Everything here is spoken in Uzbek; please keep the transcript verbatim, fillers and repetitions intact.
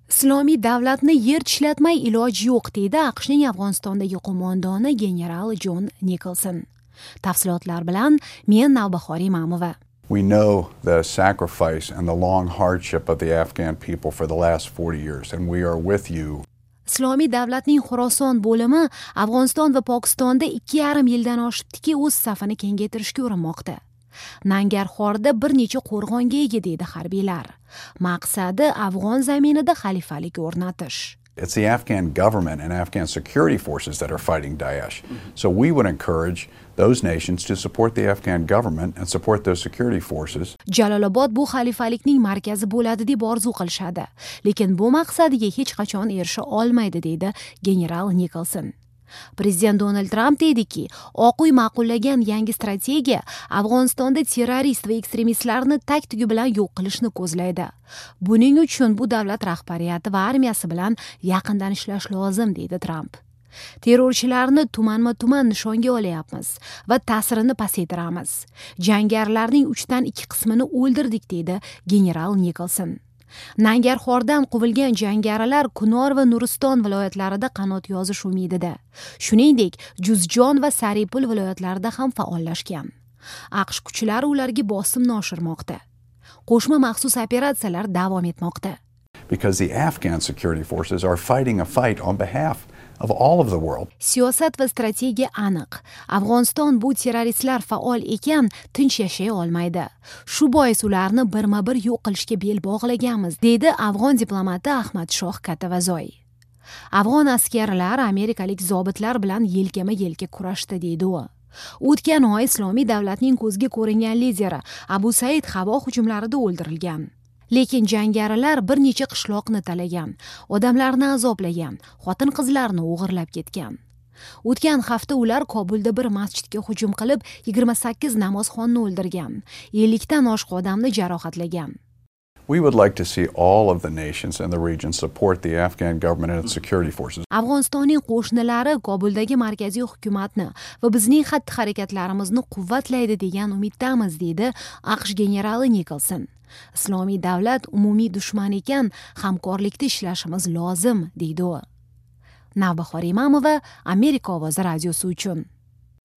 Islomiy davlatni yer tishlatmay iloji yo'q deydi AQShning Afg'onistondagi qo'mondoni general Jon Nikolson. Tafsilotlar bilan men Navbahor Imamova. We know the sacrifice and the long hardship of the Afghan people for the last forty years, and we are with you. Islomiy davlatning Xorason bo'limi Afg'oniston va Pokistonda ikki yarim yildan oshibdiki o'z safini kengaytirishga urinmoqda. Nangarxorda bir necha qo'rg'onga ega deydi harbiylar. Maqsadi Afg'on zaminida xalifalik o'rnatish. It's the Afghan government and Afghan security forces that are fighting Daesh. So we would encourage those nations to support the Afghan government and support those security forces. Jalolobod bu xalifalikning markazi bo'ladi deb orzu qilishadi, lekin bu maqsadiga hech qachon erisha olmaydi deydi general Nikolson. Prezident Donald Trump deydiki, Oq uy ma'qullagan yangi strategiya Afg'onistonda terrorist va ekstremistlarni taktik bilan yo'q qilishni ko'zlaydi. Buning uchun bu davlat rahbariyati va armiyasi bilan yaqindan ishlash lozim deydi Trump. Terrorchilarni tumanma-tuman nishonga olyapmiz va ta'sirini pasaytiramiz. Jangarilarning uchdan ikki qismini o'ldirdik deydi general Nikolson. Nangarxordan quvilgan jangarilar Kunor va Nuriston viloyatlarida qanot yozish umidida. Shuningdek, Juzjon va Saripul viloyatlarida ham faollashgan. AQSh kuchlari ularga bosimni oshirmoqda. Qo'shma maxsus operatsiyalar davom etmoqda. Because the Afghan security forces are fighting a fight on behalf of all of the world. Siyosat va strategiya aniq. Afg'oniston bu terroristlar faol ekan, tinch yashay olmaydi. Shu bois ularni birma-bir yo'q qilishga bel bog'laganmiz, dedi Afg'on diplomati Ahmadshoh Katavazoy. Afg'on askarlar amerikalik zobitlar bilan yelkama-yelka kurashdi deydi u. O'tgan oy Islomiy davlatning ko'zga ko'ringan lideri Abu Said havo hujumlarida o'ldirilgan. Lekin jangarilar bir necha qishloqni talagan, odamlarni azoblagan, xotin-qizlarni o'g'irlab ketgan. O'tgan hafta ular Kobulda bir masjidga hujum qilib, yigirma sakkiz namozxonni o'ldirgan, ellik dan oshiq odamni jarohatlagan. We would like to see all of the nations in the region support the Afghan government and its security forces. Afg'onistonning qo'shnilari Kobuldagi markaziy hukumatni va bizning xatti-harakatlarimizni quvvatlaydi degan umiddamiz, deydi AQSh generali Nikolson. Islomiy davlat umumiy dushman ekan, hamkorlikda ishlashimiz lozim, deydi u. Navbahor Imamova, Amerika ovozi radiosi uchun.